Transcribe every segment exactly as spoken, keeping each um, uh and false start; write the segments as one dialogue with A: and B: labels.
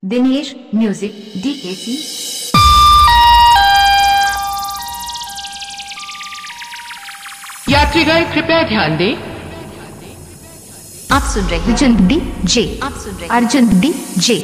A: Dinesh music D A C.
B: यात्रीगण कृपया ध्यान दें।
A: आप सुन रहे हैं अर्जुन डी जे आप सुन रहे हैं अर्जुन डी जे।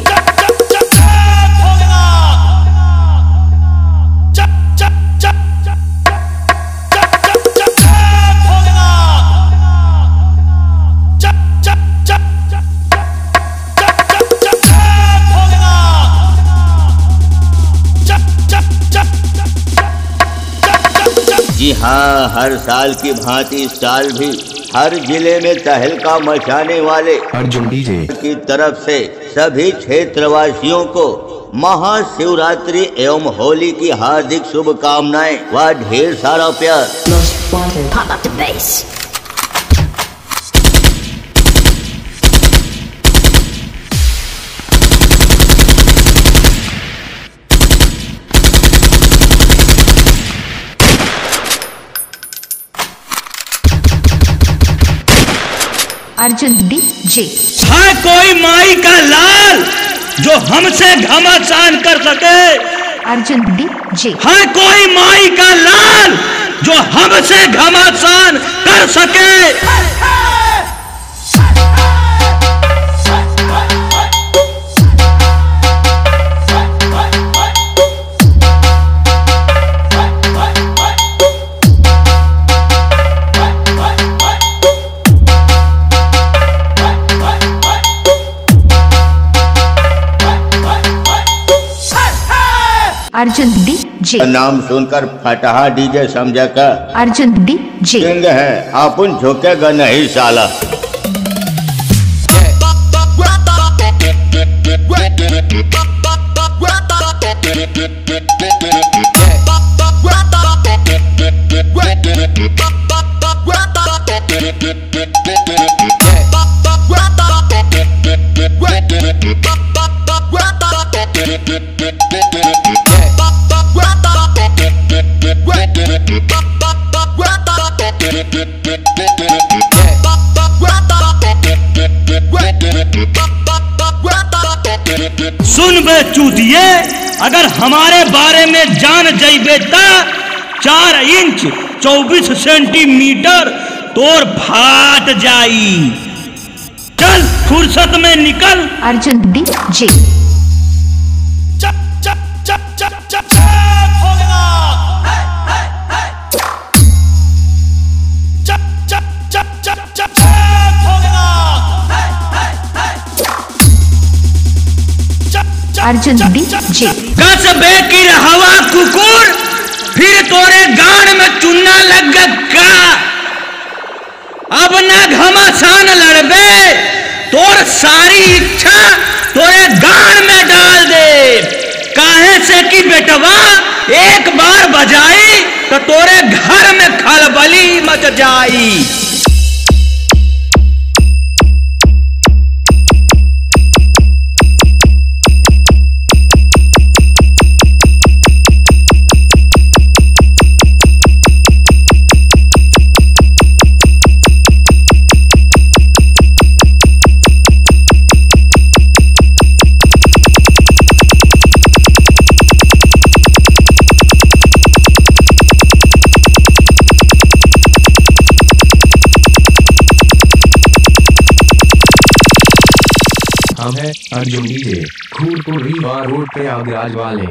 C: जी हाँ, हर साल की भांति इस साल भी हर जिले में तहलका मचाने वाले
D: अर्जुन डीजे
C: की तरफ से सभी क्षेत्रवासियों को महाशिवरात्रि एवं होली की हार्दिक शुभकामनाएं व ढेर सारा प्यार।
A: Arjun D J.
E: है कोई माई का लाल जो हमसे घमासान कर सके?
A: Arjun D J.
E: है कोई माई का लाल जो हमसे घमासान कर सके?
A: Arjun D J.
C: नाम सुनकर फटहा डीजे समझा का
A: अर्जुन डी जे।
C: किंग है अपन झुकेगा नहीं साला।
E: सुन बे चूतिए, अगर हमारे बारे में जान जाइबे ता चार इंच चौबीस सेंटीमीटर तोर फाट जाई। चल फुर्सत में निकल।
A: Arjun D J.
E: चप चप चप चप चप
A: अर्जुन डी जे।
E: कसबे की हवा कुकुर, फिर तोरे गान में चुनना लग का। अब ना घमासान लड़बे, तोर सारी इच्छा तोरे गान में डाल दे। काहे से कि बेटवा एक बार बजाई तो तोरे घर में खलबली मच जाई।
D: हम है अर्जुन डीजे, खूरपुर रीवा रोड प्रयागराज वाले।